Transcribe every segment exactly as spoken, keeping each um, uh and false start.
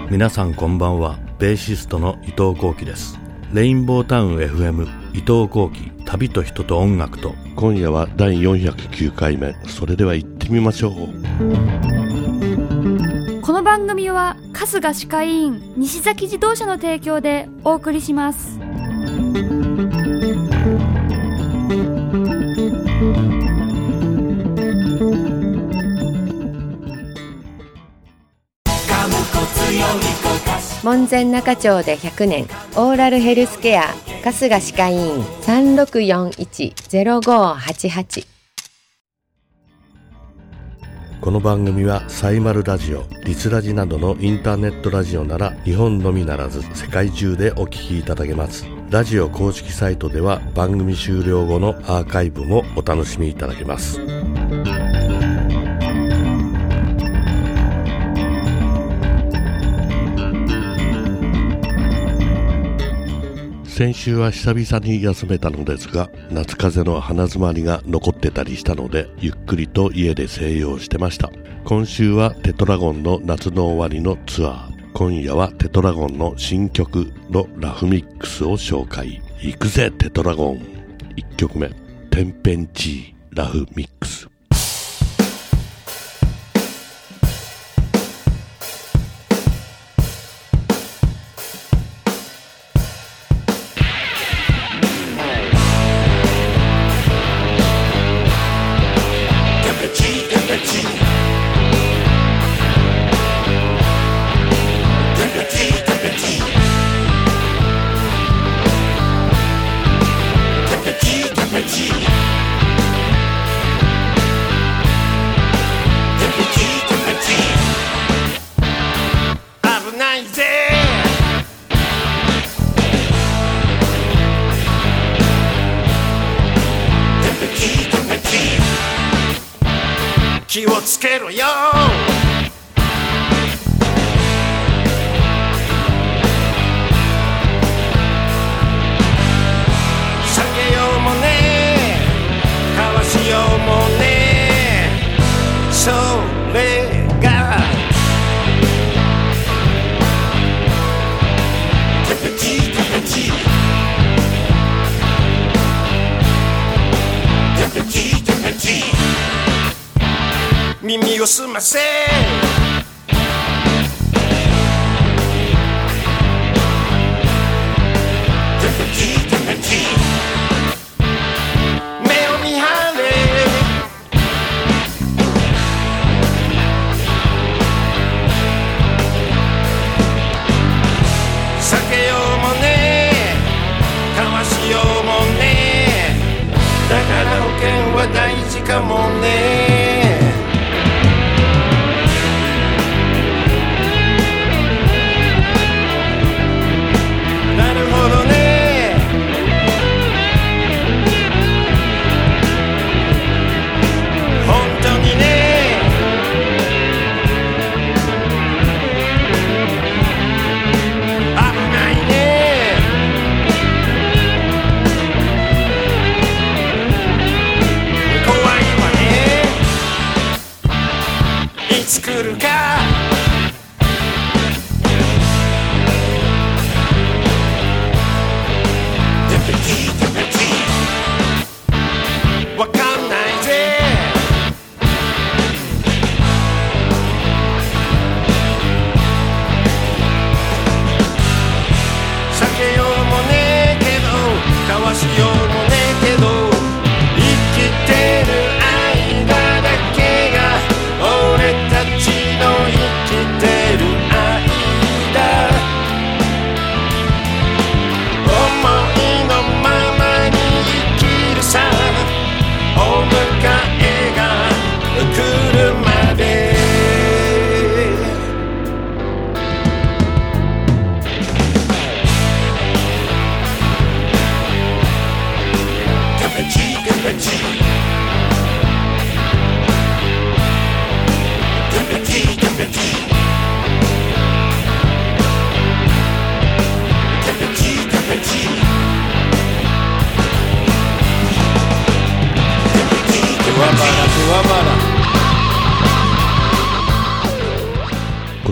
皆さんこんばんは。ベーシストの伊藤幸喜です。レインボータウン エフエム 伊藤幸喜、旅と人と音楽と。 今夜はだいよんひゃくきゅうかいめ。それでは行ってみましょう。 この番組は春日歯科医院西崎自動車の提供でお送りします。 門前仲町でひゃくねん、オーラルヘルスケア春日歯科医院 さんろくよんいち ゼロごはちはち。 この番組はサイマルラジオ、リスラジなどのインターネットラジオなら日本のみならず世界中でお聞きいただけます。ラジオ公式サイトでは番組終了後のアーカイブもお楽しみいただけます。 先週は久々に休めたのですが、夏風邪の鼻詰まりが残ってたりしたので、ゆっくりと家で静養してました。今週はテトラゴンの夏の終わりのツアー。今夜はテトラゴンの新曲のラフミックスを紹介。行くぜテトラゴン。いっきょくめ、テンペンチーラフミックス。 気をつけろよ。避けようもねえ、かわしようもねえ、それがテペチテペチテペチテペチ、耳をすませ。目を見張れ。避けようもねえ、かわしようもねえ、だから保険は大事かもね。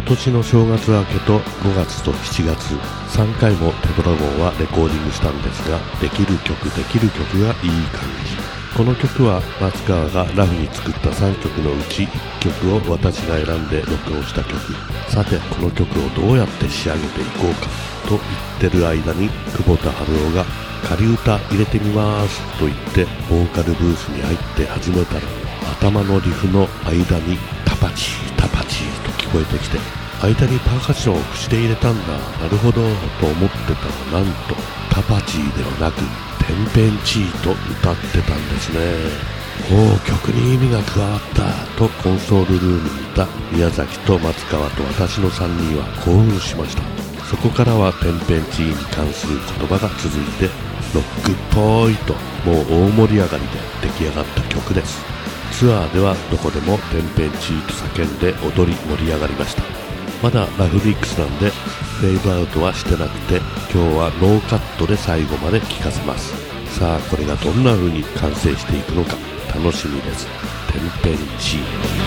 年の正月明けとごがつとしちがつさんかいもテトラゴンはレコーディングしたんですが、できる曲できる曲がいい感じ。この曲は松川がラフに作ったさんきょくのうちいっきょくを私が選んで録音した曲。さてこの曲をどうやって仕上げていこうかと言ってる間に久保田春夫が仮歌入れてみますと言ってボーカルブースに入って始めたら、頭のリフの間にタパチータパチーと聞こえてきて、間にパーカッションを口で入れたんだ、なるほどと思ってたら、なんとタパチーではなくテンペンチーと歌ってたんですね。おお、曲に意味が加わったとコンソールルームにいた宮崎と松川と私のさんにんは興奮しました。そこからはテンペンチーに関する言葉が続いて、ロックっぽいともう大盛り上がりで出来上がった曲です。ツアーではどこでもテンペンチーと叫んで踊り盛り上がりました。まだラフミックスなんでフェードアウトはしてなくて、今日はノーカットで最後まで聴かせます。さあこれがどんな風に完成していくのか楽しみです。テンペンチー。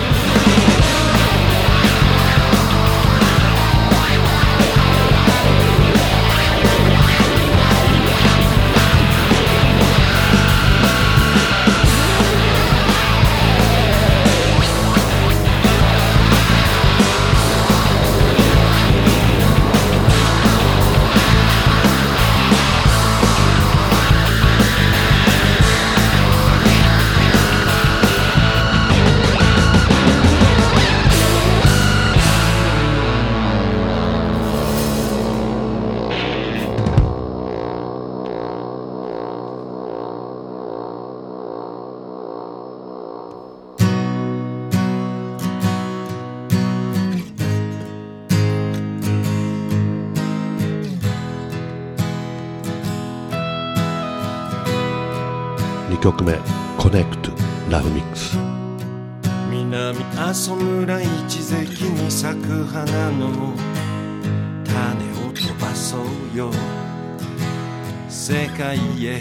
にきょくめコネクトラフミックス。 南阿蘇村一関に咲く花の種を飛ばそうよ世界へ。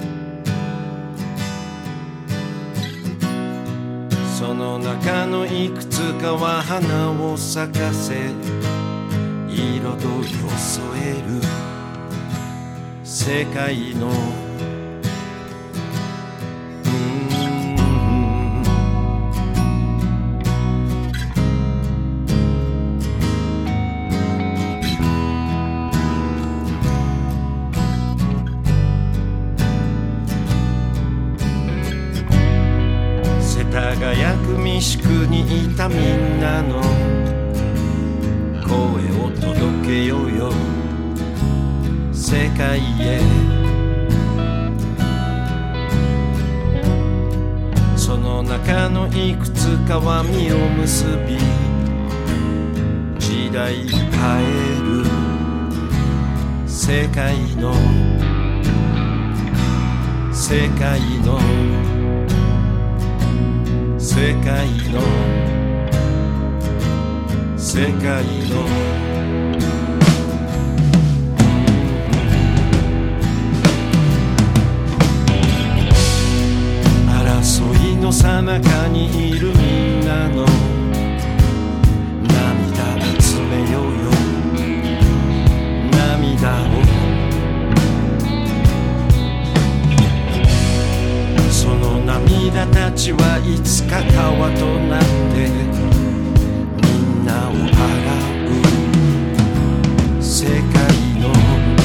その中のいくつかは花を咲かせ彩りを添える世界の輝く三宿にいたみんなの声を届けようよ世界へ。その中のいくつかは実を結び時代変える世界の世界の世界の世界の争いの最中にいるみんなの涙集めようよ涙を。その涙たちはいつか川となってみんなを洗う世界の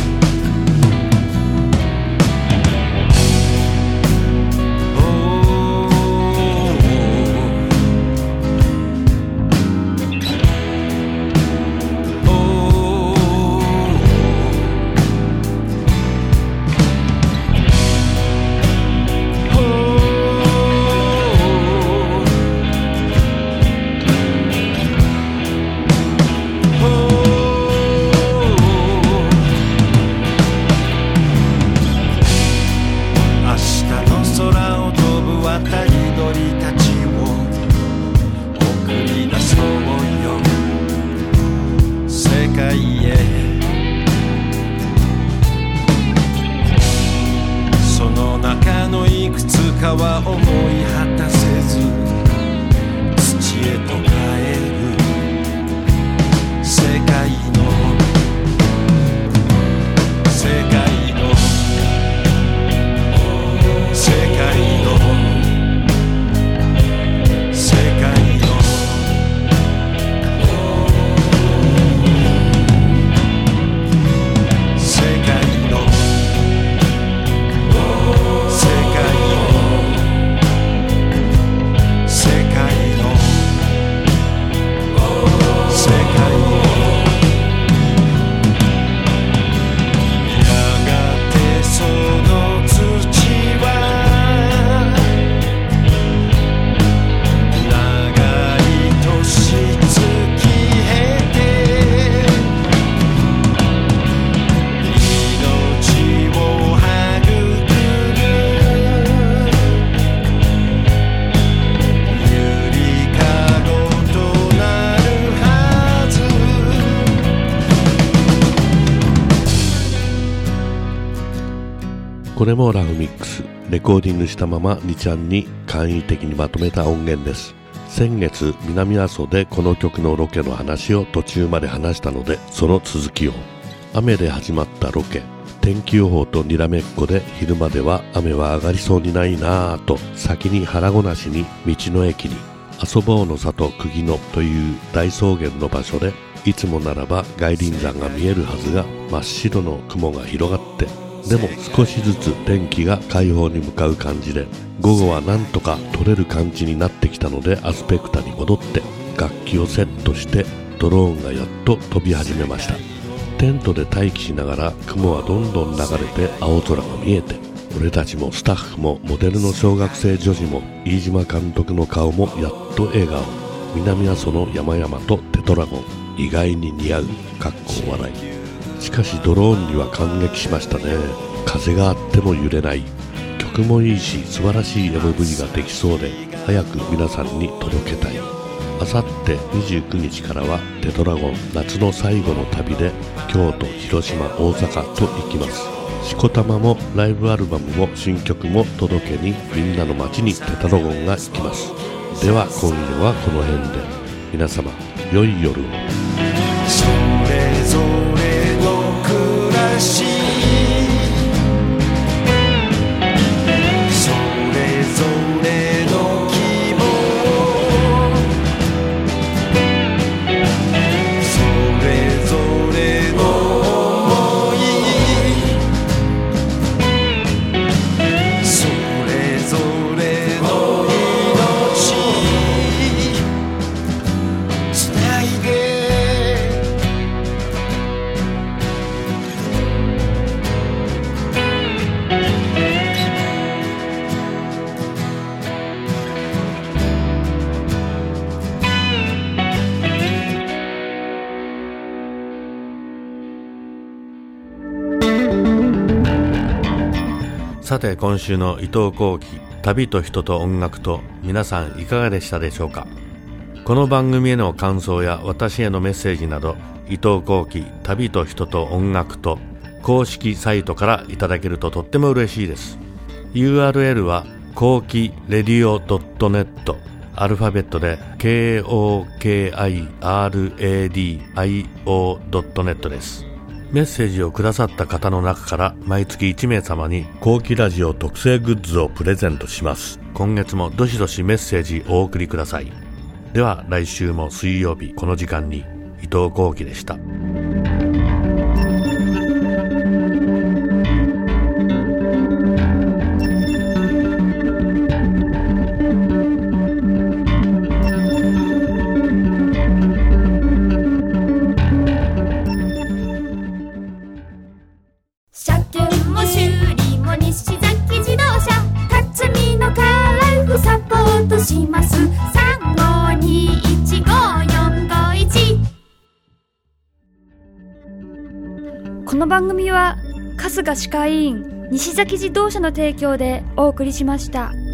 は思い果たせず土へと帰るこれもラフミックス、レコーディングしたままにちゃんに簡易的にまとめた音源です。先月南阿蘇でこの曲のロケの話を途中まで話したので、その続きを。雨で始まったロケ、天気予報とにらめっこで昼までは雨は上がりそうにないなぁと先に腹ごなしに道の駅に、遊ぼうの里釘野という大草原の場所で、いつもならば外輪山が見えるはずが真っ白の雲が広がって、でも少しずつ天気が開放に向かう感じで、午後はなんとか撮れる感じになってきたので、アスペクタに戻って楽器をセットしてドローンがやっと飛び始めました。テントで待機しながら雲はどんどん流れて青空が見えて、俺たちもスタッフもモデルの小学生女児も飯島監督の顔もやっと笑顔。南阿蘇の山々とテトラゴン、意外に似合う、かっこ笑い。しかしドローンには感激しましたね。風があっても揺れない。曲もいいし素晴らしい エムブイ ができそうで、早く皆さんに届けたい。あさってにじゅうくにちからはテトラゴン夏の最後の旅で京都、広島、大阪と行きます。しこたまもライブアルバムも新曲も届けにみんなの街にテトラゴンが行きます。では今夜はこの辺で、皆様良い夜を。 それぞれの暮らし、それぞれの希望、それぞれの想い、それぞれの命つないで。 さて今週の伊藤幸喜旅と人と音楽と、皆さんいかがでしたでしょうか。この番組への感想や私へのメッセージなど、伊藤幸喜旅と人と音楽と公式サイトからいただけるととっても嬉しいです。 ユーアールエル は幸喜レディオ ドットネット、 アルファベットで ケーオーケーアイアールエーディーアイオー ドットネット です。メッセージをくださった方の中から毎月いちめい様に幸喜ラジオ特製グッズをプレゼントします。今月もどしどしメッセージお送りください。では来週も水曜日この時間に、伊藤幸喜でした。 車検も修理も西崎自動車、辰巳のカラフサポートします。さんごにいちごよんごいち。この番組は春日歯科医院西崎自動車の提供でお送りしました。